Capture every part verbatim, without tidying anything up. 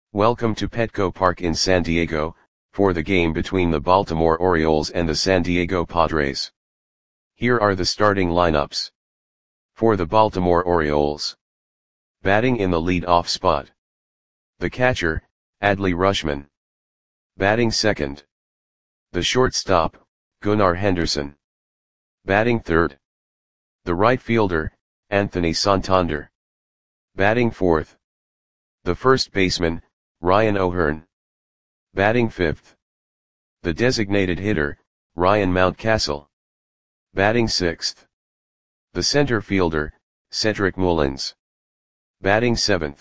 Welcome to Petco Park in San Diego, for the game between the Baltimore Orioles and the San Diego Padres. Here are the starting lineups. For the Baltimore Orioles. Batting in the lead-off spot. The catcher, Adley Rutschman. Batting second. The shortstop, Gunnar Henderson. Batting third. The right fielder, Anthony Santander. Batting fourth. The first baseman, Ryan O'Hearn. Batting fifth. The designated hitter, Ryan Mountcastle. Batting sixth. The center fielder, Cedric Mullins. Batting seventh.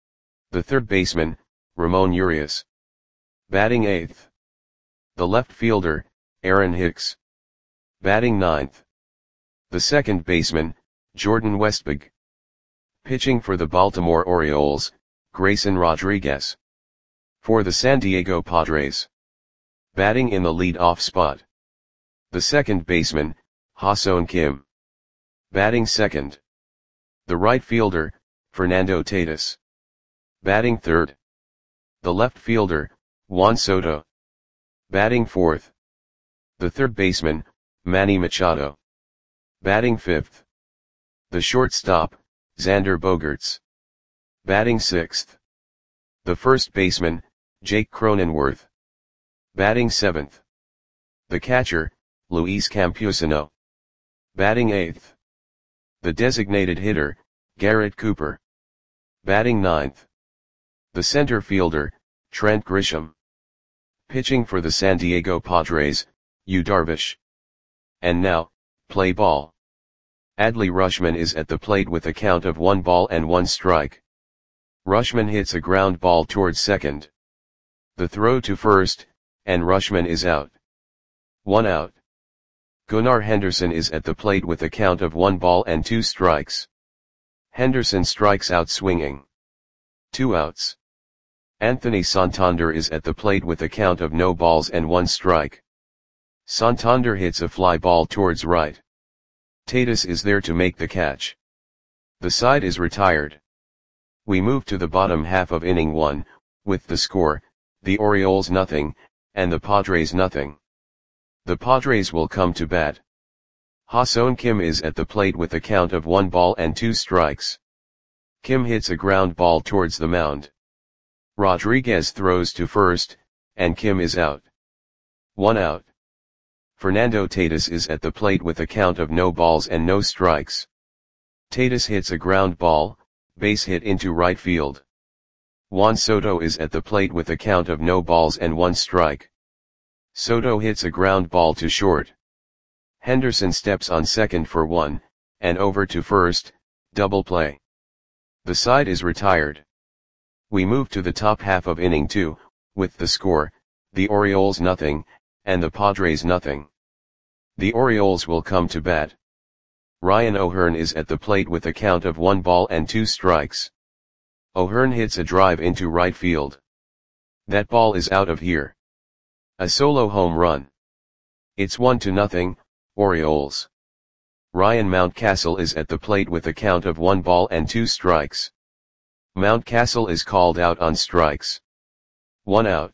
The third baseman, Ramon Urias. Batting eighth. The left fielder, Aaron Hicks. Batting ninth. The second baseman, Jordan Westburg. Pitching for the Baltimore Orioles, Grayson Rodriguez. For the San Diego Padres. Batting in the lead-off spot. The second baseman, Ha-Seong Kim. Batting second. The right fielder, Fernando Tatis. Batting third. The left fielder, Juan Soto. Batting fourth. The third baseman, Manny Machado. Batting fifth. The shortstop, Xander Bogaerts. Batting sixth. The first baseman, Jake Cronenworth. Batting seventh. The catcher, Luis Campusano. Batting eighth. The designated hitter, Garrett Cooper. Batting ninth. The center fielder, Trent Grisham. Pitching for the San Diego Padres, Yu Darvish. And now, play ball. Adley Rutschman is at the plate with a count of one ball and one strike. Rutschman hits a ground ball towards second. The throw to first, and Rutschman is out. One out. Gunnar Henderson is at the plate with a count of one ball and two strikes. Henderson strikes out swinging. Two outs. Anthony Santander is at the plate with a count of no balls and one strike. Santander hits a fly ball towards right. Tatis is there to make the catch. The side is retired. We move to the bottom half of inning one, with the score, the Orioles nothing, and the Padres nothing. The Padres will come to bat. Ha-Seong Kim is at the plate with a count of one ball and two strikes. Kim hits a ground ball towards the mound. Rodriguez throws to first, and Kim is out. One out. Fernando Tatis is at the plate with a count of no balls and no strikes. Tatis hits a ground ball, base hit into right field. Juan Soto is at the plate with a count of no balls and one strike. Soto hits a ground ball to short. Henderson steps on second for one, and over to first, double play. The side is retired. We move to the top half of inning two, with the score, the Orioles nothing, and the Padres nothing. The Orioles will come to bat. Ryan O'Hearn is at the plate with a count of one ball and two strikes. O'Hearn hits a drive into right field. That ball is out of here. A solo home run. It's one to nothing, Orioles. Ryan Mountcastle is at the plate with a count of one ball and two strikes. Mountcastle is called out on strikes. One out.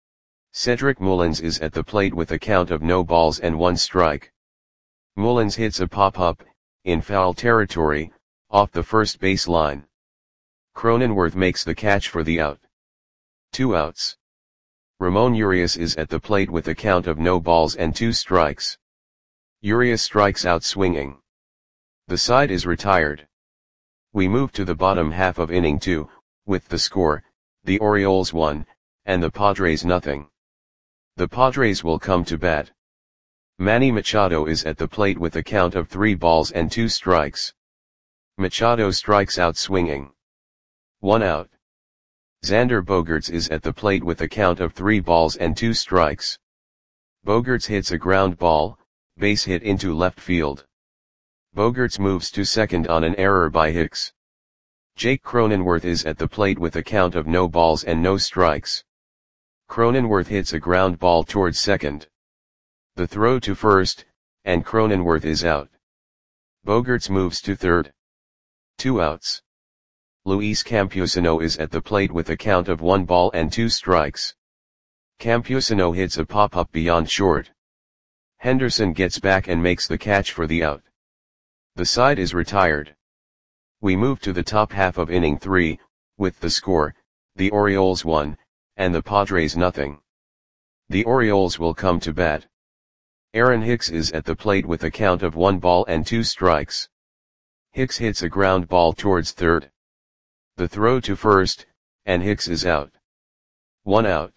Cedric Mullins is at the plate with a count of no balls and one strike. Mullins hits a pop-up, in foul territory, off the first base line. Cronenworth makes the catch for the out. Two outs. Ramon Urias is at the plate with a count of no balls and two strikes. Urias strikes out swinging. The side is retired. We move to the bottom half of inning two, with the score, the Orioles one, and the Padres nothing. The Padres will come to bat. Manny Machado is at the plate with a count of three balls and two strikes. Machado strikes out swinging. One out. Xander Bogaerts is at the plate with a count of three balls and two strikes. Bogaerts hits a ground ball, base hit into left field. Bogaerts moves to second on an error by Hicks. Jake Cronenworth is at the plate with a count of no balls and no strikes. Cronenworth hits a ground ball towards second. The throw to first, and Cronenworth is out. Bogaerts moves to third. Two outs. Luis Campusano is at the plate with a count of one ball and two strikes. Campusano hits a pop-up beyond short. Henderson gets back and makes the catch for the out. The side is retired. We move to the top half of inning three, with the score, the Orioles one, and the Padres nothing. The Orioles will come to bat. Aaron Hicks is at the plate with a count of one ball and two strikes. Hicks hits a ground ball towards third. The throw to first, and Hicks is out. One out.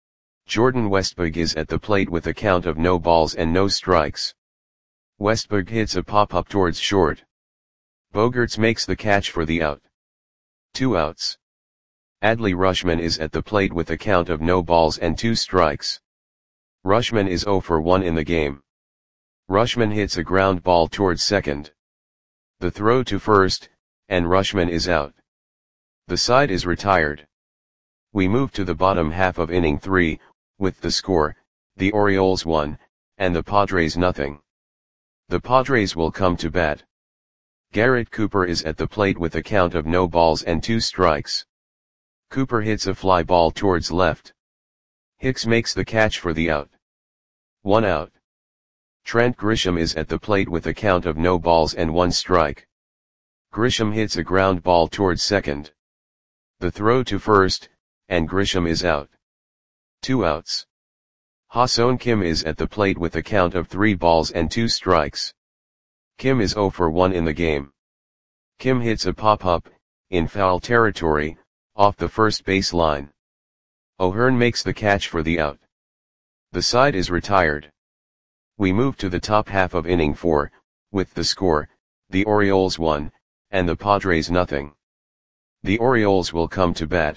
Jordan Westburg is at the plate with a count of no balls and no strikes. Westburg hits a pop-up towards short. Bogaerts makes the catch for the out. Two outs. Adley Rutschman is at the plate with a count of no balls and two strikes. Rutschman is oh for one in the game. Rutschman hits a ground ball towards second. The throw to first, and Rutschman is out. The side is retired. We move to the bottom half of inning three, with the score, the Orioles one, and the Padres nothing. The Padres will come to bat. Garrett Cooper is at the plate with a count of no balls and two strikes. Cooper hits a fly ball towards left. Hicks makes the catch for the out. One out. Trent Grisham is at the plate with a count of no balls and one strike. Grisham hits a ground ball towards second. The throw to first, and Grisham is out. Two outs. Ha-Seong Kim is at the plate with a count of three balls and two strikes. Kim is oh for one in the game. Kim hits a pop-up, in foul territory, off the first base line. O'Hearn makes the catch for the out. The side is retired. We move to the top half of inning four, with the score, the Orioles one, and the Padres nothing. The Orioles will come to bat.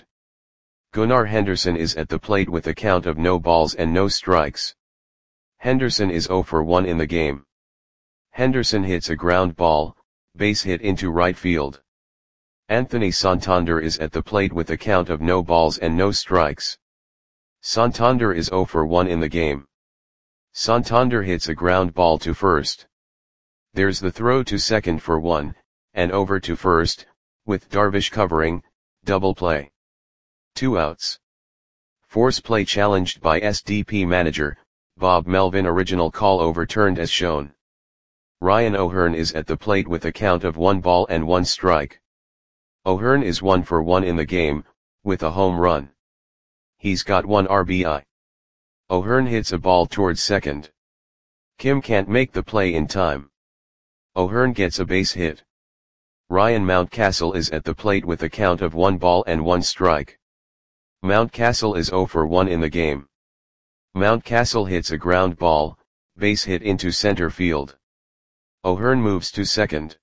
Gunnar Henderson is at the plate with a count of no balls and no strikes. Henderson is oh for one in the game. Henderson hits a ground ball, base hit into right field. Anthony Santander is at the plate with a count of no balls and no strikes. Santander is oh for one in the game. Santander hits a ground ball to first. There's the throw to second for one, and over to first, with Darvish covering, double play. Two outs. Force play challenged by S D P manager, Bob Melvin. Original call overturned as shown. Ryan O'Hearn is at the plate with a count of one ball and one strike. O'Hearn is one for one in the game, with a home run. He's got one R B I. O'Hearn hits a ball towards second. Kim can't make the play in time. O'Hearn gets a base hit. Ryan Mountcastle is at the plate with a count of one ball and one strike. Mountcastle is oh for one in the game. Mountcastle hits a ground ball, base hit into center field. O'Hearn moves to second.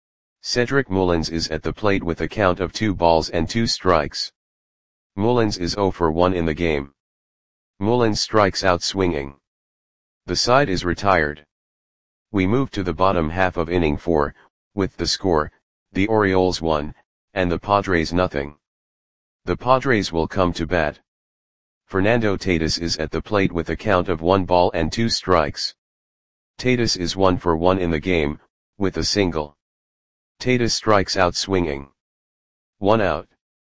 Cedric Mullins is at the plate with a count of two balls and two strikes. Mullins is oh for one in the game. Mullins strikes out swinging. The side is retired. We move to the bottom half of inning four, with the score, the Orioles one, and the Padres nothing. The Padres will come to bat. Fernando Tatis is at the plate with a count of one ball and two strikes. Tatis is one for one in the game, with a single. Tatis strikes out swinging. One out.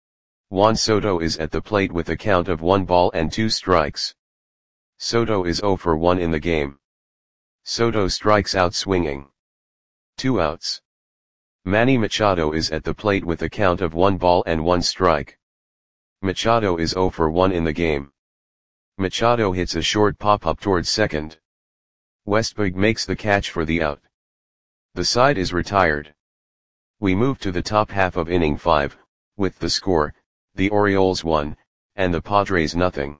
Juan Soto is at the plate with a count of one ball and two strikes. Soto is oh for one in the game. Soto strikes out swinging. Two outs. Manny Machado is at the plate with a count of one ball and one strike. Machado is oh for one in the game. Machado hits a short pop-up towards second. Westburg makes the catch for the out. The side is retired. We move to the top half of inning five, with the score, the Orioles one, and the Padres nothing.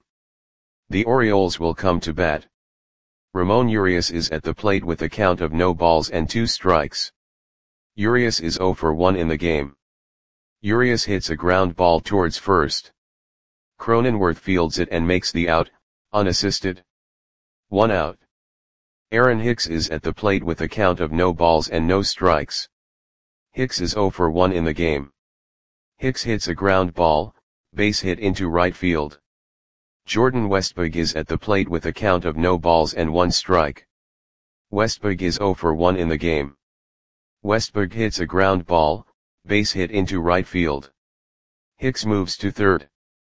The Orioles will come to bat. Ramon Urias is at the plate with a count of no balls and two strikes. Urias is oh for one in the game. Urias hits a ground ball towards first. Cronenworth fields it and makes the out, unassisted. One out. Aaron Hicks is at the plate with a count of no balls and no strikes. Hicks is oh for one in the game. Hicks hits a ground ball, base hit into right field. Jordan Westburg is at the plate with a count of no balls and one strike. Westburg is oh for one in the game. Westburg hits a ground ball, base hit into right field. Hicks moves to third.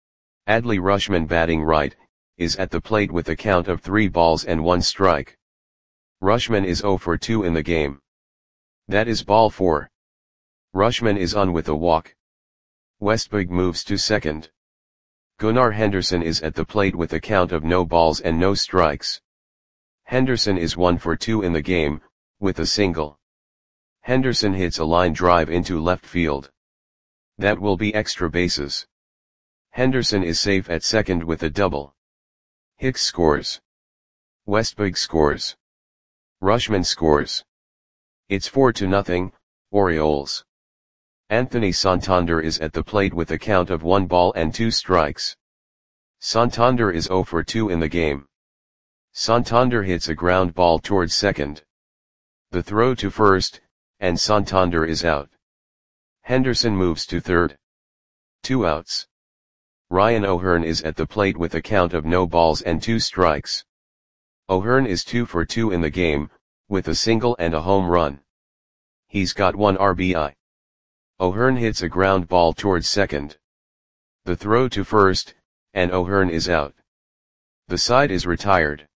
Adley Rutschman, batting right, is at the plate with a count of three balls and one strike. Rutschman is zero for two in the game. That is ball four. Rutschman is on with a walk. Westberg moves to second. Gunnar Henderson is at the plate with a count of no balls and no strikes. Henderson is one for two in the game, with a single. Henderson hits a line drive into left field. That will be extra bases. Henderson is safe at second with a double. Hicks scores. Westberg scores. Rutschman scores. It's four to nothing, Orioles. Anthony Santander is at the plate with a count of one ball and two strikes. Santander is zero for two in the game. Santander hits a ground ball towards second. The throw to first, and Santander is out. Henderson moves to third. Two outs. Ryan O'Hearn is at the plate with a count of no balls and two strikes. O'Hearn is two for two in the game, with a single and a home run. He's got one R B I. O'Hearn hits a ground ball towards second. The throw to first, and O'Hearn is out. The side is retired.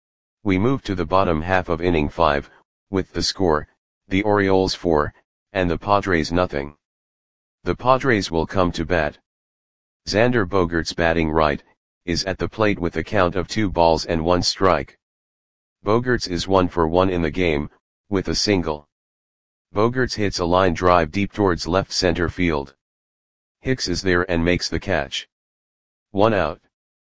We move to the bottom half of inning five, with the score, the Orioles four, and the Padres nothing. The Padres will come to bat. Xander Bogaerts, batting right, is at the plate with a count of two balls and one strike. Bogaerts is one for one in the game, with a single. Bogaerts hits a line drive deep towards left center field. Hicks is there and makes the catch. One out.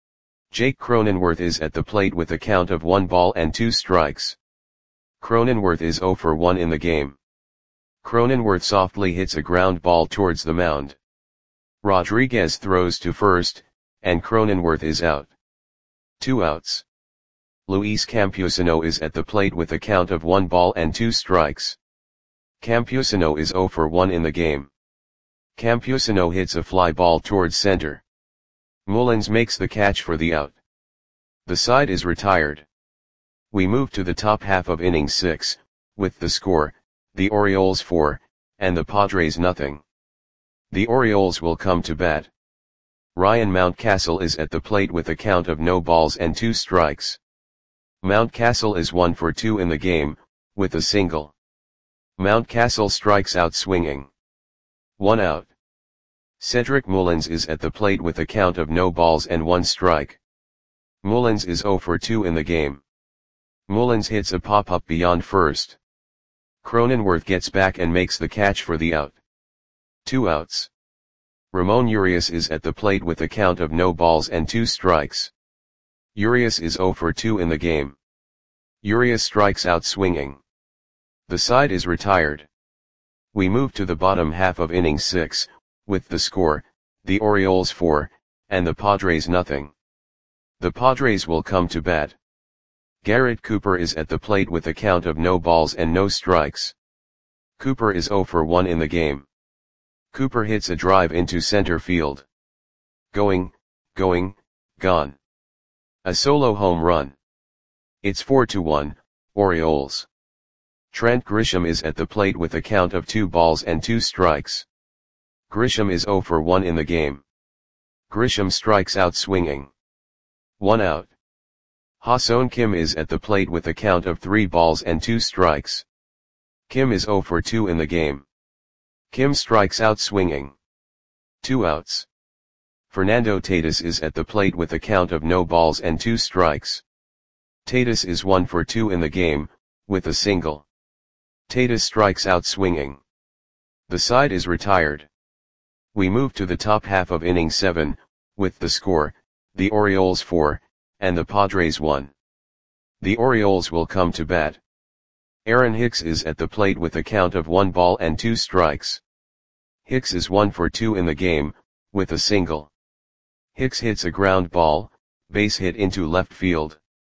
Jake Cronenworth is at the plate with a count of one ball and two strikes. Cronenworth is zero for one in the game. Cronenworth softly hits a ground ball towards the mound. Rodriguez throws to first, and Cronenworth is out. Two outs. Luis Campusano is at the plate with a count of one ball and two strikes. Campusano is zero for one in the game. Campusano hits a fly ball towards center. Mullins makes the catch for the out. The side is retired. We move to the top half of inning six, with the score, the Orioles four, and the Padres nothing. The Orioles will come to bat. Ryan Mountcastle is at the plate with a count of no balls and two strikes. Mountcastle is one for two in the game, with a single. Mountcastle strikes out swinging. One out. Cedric Mullins is at the plate with a count of no balls and one strike. Mullins is zero for two in the game. Mullins hits a pop-up beyond first. Cronenworth gets back and makes the catch for the out. Two outs. Ramon Urias is at the plate with a count of no balls and two strikes. Urias is zero for two in the game. Urias strikes out swinging. The side is retired. We move to the bottom half of inning six, with the score, the Orioles four, and the Padres nothing. The Padres will come to bat. Garrett Cooper is at the plate with a count of no balls and no strikes. Cooper is zero for one in the game. Cooper hits a drive into center field. Going, going, gone. A solo home run. It's four to one, Orioles. Trent Grisham is at the plate with a count of two balls and two strikes. Grisham is zero for one in the game. Grisham strikes out swinging. One out. Ha-Seong Kim is at the plate with a count of three balls and two strikes. Kim is zero for two in the game. Kim strikes out swinging. Two outs. Fernando Tatis is at the plate with a count of no balls and two strikes. Tatis is one for two in the game, with a single. Tatis strikes out swinging. The side is retired. We move to the top half of inning seven, with the score, the Orioles four, and the Padres one. The Orioles will come to bat. Aaron Hicks is at the plate with a count of one ball and two strikes. Hicks is one for two in the game, with a single. Hicks hits a ground ball, base hit into left field.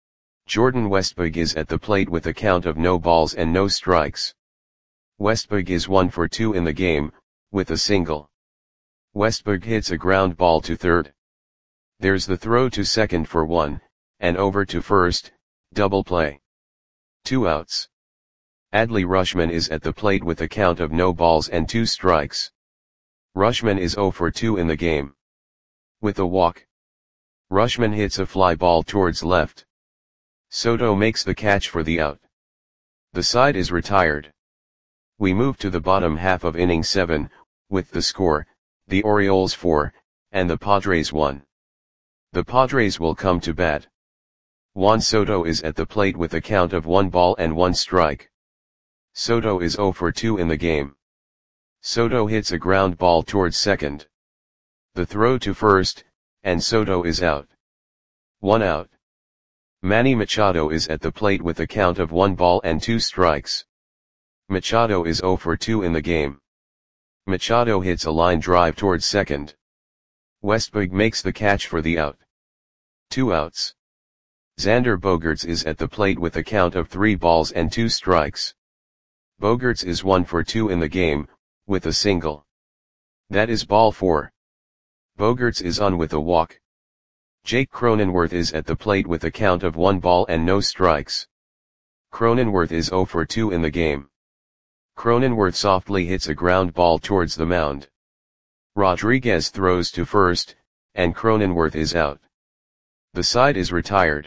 Jordan Westberg is at the plate with a count of no balls and no strikes. Westberg is one for two in the game, with a single. Westberg hits a ground ball to third. There's the throw to second for one, and over to first, double play. Two outs. Adley Rutschman is at the plate with a count of no balls and two strikes. Rutschman is zero for two in the game. With a walk, Rutschman hits a fly ball towards left. Soto makes the catch for the out. The side is retired. We move to the bottom half of inning seven, with the score, the Orioles four, and the Padres one. The Padres will come to bat. Juan Soto is at the plate with a count of one ball and one strike. Soto is zero for two in the game. Soto hits a ground ball towards second. The throw to first, and Soto is out. One out. Manny Machado is at the plate with a count of one ball and two strikes. Machado is zero for two in the game. Machado hits a line drive towards second. Westberg makes the catch for the out. Two outs. Xander Bogaerts is at the plate with a count of three balls and two strikes. Bogaerts is one for two in the game, with a single. That is ball four. Bogaerts is on with a walk. Jake Cronenworth is at the plate with a count of one ball and no strikes. Cronenworth is zero for two in the game. Cronenworth softly hits a ground ball towards the mound. Rodriguez throws to first, and Cronenworth is out. The side is retired.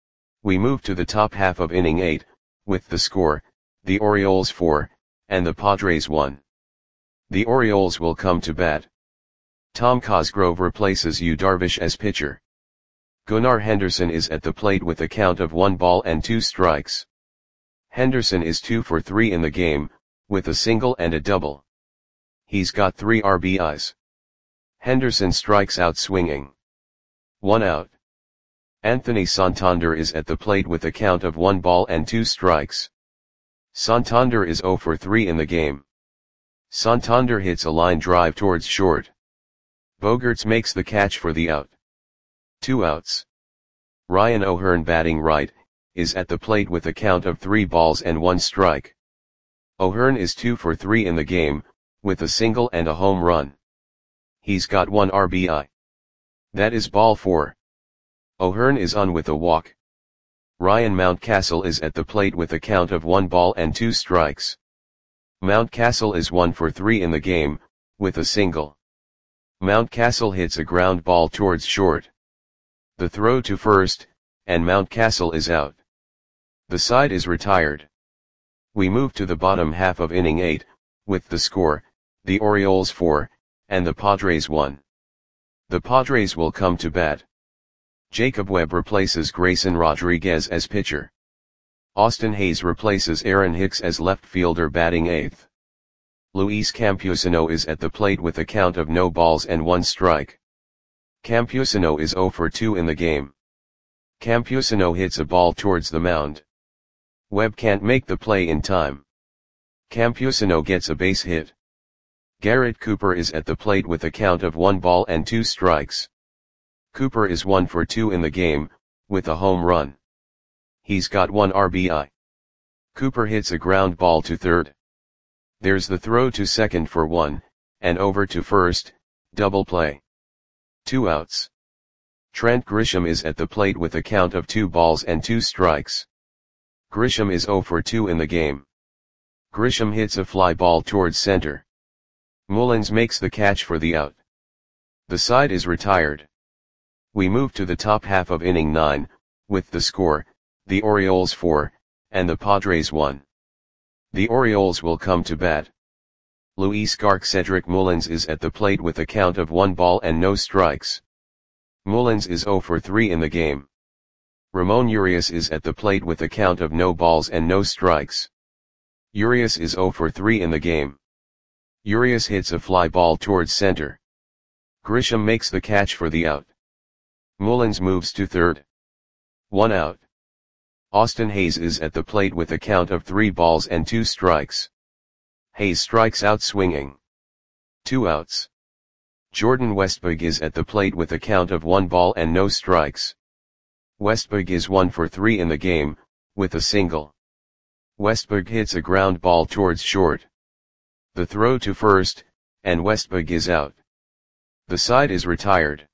We move to the top half of inning eight, with the score, the Orioles four, and the Padres one. The Orioles will come to bat. Tom Cosgrove replaces Yu Darvish as pitcher. Gunnar Henderson is at the plate with a count of one ball and two strikes. Henderson is two for three in the game, with a single and a double. He's got three R B Is. Henderson strikes out swinging. One out. Anthony Santander is at the plate with a count of one ball and two strikes. Santander is zero for three in the game. Santander hits a line drive towards short. Bogaerts makes the catch for the out. Two outs. Ryan O'Hearn, batting right, is at the plate with a count of three balls and one strike. O'Hearn is two for three in the game, with a single and a home run. He's got one R B I. That is ball four. O'Hearn is on with a walk. Ryan Mountcastle is at the plate with a count of one ball and two strikes. Mountcastle is one for three in the game, with a single. Mountcastle hits a ground ball towards short. The throw to first, and Mountcastle is out. The side is retired. We move to the bottom half of inning eight, with the score, the Orioles four, and the Padres one. The Padres will come to bat. Jacob Webb replaces Grayson Rodriguez as pitcher. Austin Hayes replaces Aaron Hicks as left fielder, batting eighth. Luis Campusano is at the plate with a count of no balls and one strike. Campusano is zero for two in the game. Campusano hits a ball towards the mound. Webb can't make the play in time. Campusano gets a base hit. Garrett Cooper is at the plate with a count of one ball and two strikes. Cooper is one for two in the game, with a home run. He's got one R B I. Cooper hits a ground ball to third. There's the throw to second for one, and over to first, double play. Two outs. Trent Grisham is at the plate with a count of two balls and two strikes. Grisham is zero for two in the game. Grisham hits a fly ball towards center. Mullins makes the catch for the out. The side is retired. We move to the top half of inning nine, with the score, the Orioles four, and the Padres one. The Orioles will come to bat. Luis Garc Cedric Mullins is at the plate with a count of one ball and no strikes. Mullins is zero for three in the game. Ramon Urias is at the plate with a count of no balls and no strikes. Urias is zero for three in the game. Urias hits a fly ball towards center. Grisham makes the catch for the out. Mullins moves to third. One out. Austin Hayes is at the plate with a count of three balls and two strikes. Hayes strikes out swinging. Two outs. Jordan Westburg is at the plate with a count of one ball and no strikes. Westburg is one for three in the game, with a single. Westburg hits a ground ball towards short. The throw to first, and Westburg is out. The side is retired.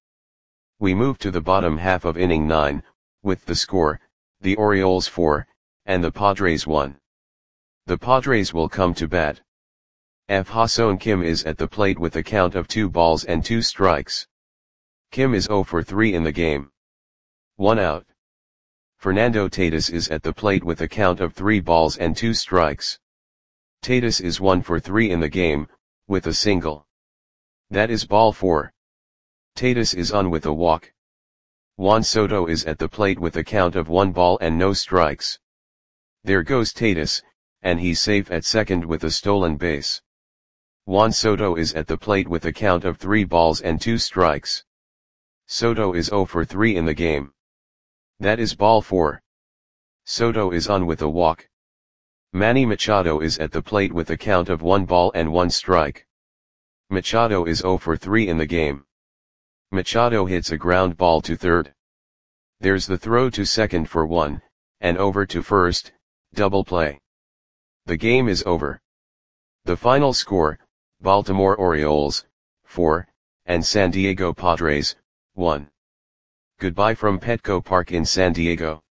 We move to the bottom half of inning nine, with the score, the Orioles four, and the Padres one. The Padres will come to bat. F. Ha-Seong Kim is at the plate with a count of two balls and two strikes. Kim is zero for three in the game. One out. Fernando Tatis is at the plate with a count of three balls and two strikes. Tatis is one for three in the game, with a single. That is ball four. Tatis is on with a walk. Juan Soto is at the plate with a count of one ball and no strikes. There goes Tatis, and he's safe at second with a stolen base. Juan Soto is at the plate with a count of three balls and two strikes. Soto is zero for three in the game. That is ball four. Soto is on with a walk. Manny Machado is at the plate with a count of one ball and one strike. Machado is zero for three in the game. Machado hits a ground ball to third. There's the throw to second for one, and over to first, double play. The game is over. The final score, Baltimore Orioles, four, and San Diego Padres, one. Goodbye from Petco Park in San Diego.